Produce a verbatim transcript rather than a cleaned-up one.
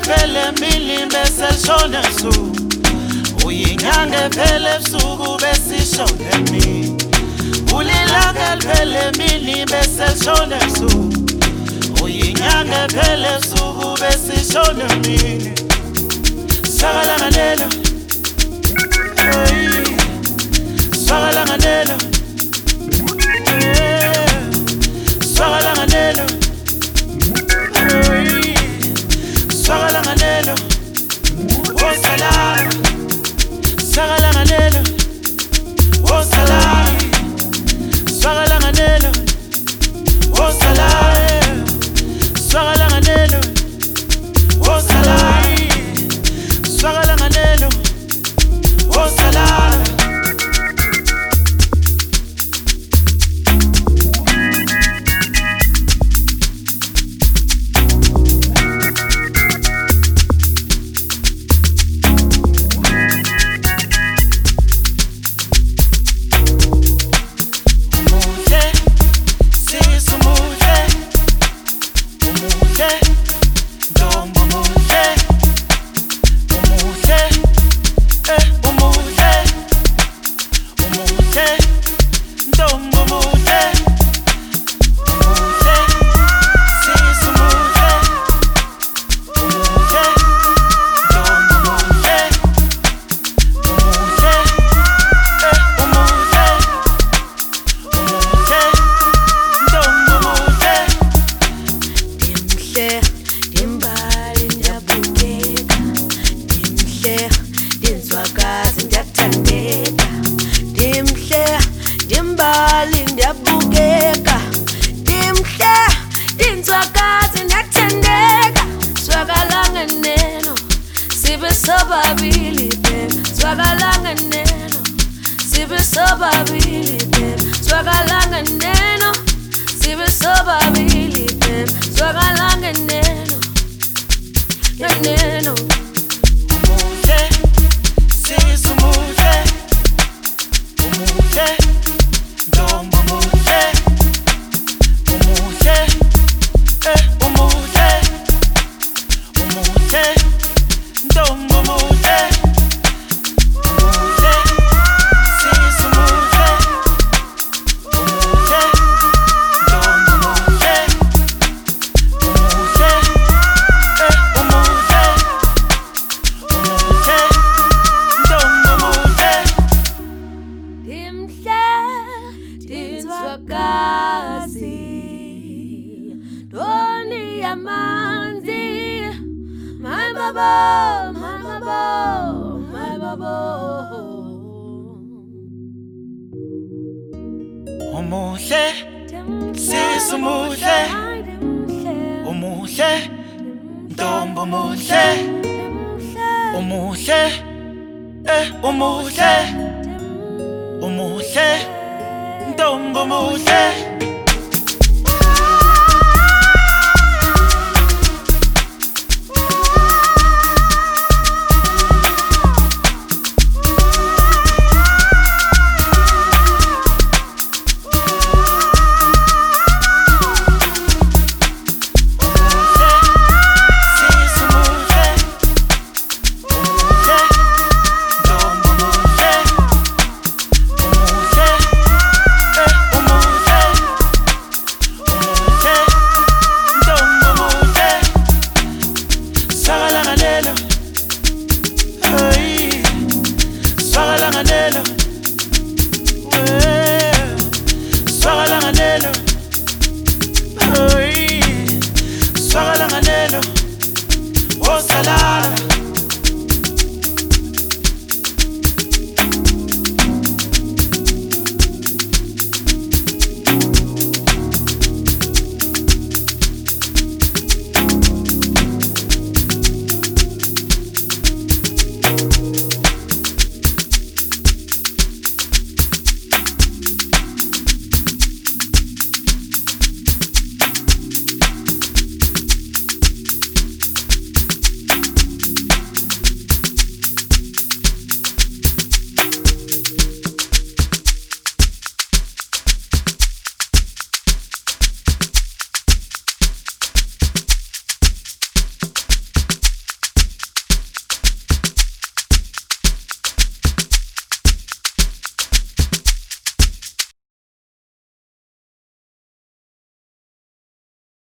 phele mili bese lishona ebusuku, uyinyanga phele ebusuku bese ishona emini. Ulilanga liphele mili bese lishona ebusuku, uyinyanga phele ebusuku bese ishona emini. Swakalanganelo, hey, swakalanganelo, hey, swakalanganelo, hey, swakalanganelo, oh salam, swakalanganelo, oh salam, swakalanganelo, oh salam, swakalanganelo, oh salam. Swakalanganelo, oh salam. Umuhle, sisi umuhle, umuhle, ntombi umuhle. Umuhle, eh, umuhle, umuhle, ntombi umuhle, umuhle, sisi umuhle, umuhle, ntombi umuhle, umuhle, eh, umuhle, umuhle, ntombi umuhle. Dimhle, dimbali ndiyabukeka, dimhle, dinzwakazi ndiyathandeka, dimhle, dimbali ndiyabukeka, dimhle, dinzwakazi ndiyathandeka. Swakalanganelo, sibe sobabili babe, swakalanganelo, sibe sobabili babe, swakalanganelo, sibe sobabili babe, swakalanganelo, yanelo. Umuhle, sisi umuhle, umuhle, ntombi umuhle, umuhle, eh, umuhle, umuhle, ntombi umuhle, umuhle, sisi umuhle, umuhle, ntombi umuhle, umuhle, eh, umuhle. Umuhle, ntombi umuhle. Dimhle, dinzwakazi, doni yamanzi, my babo, my babo, my babo. Umuhle, sisi umuhle, umuhle, ntombi umuhle, umuhle, eh, umuhle, umuhle, ntombi umuhle. Swakalanganelo, eh, swakalanganelo, hey, swakalanganelo, oh salam.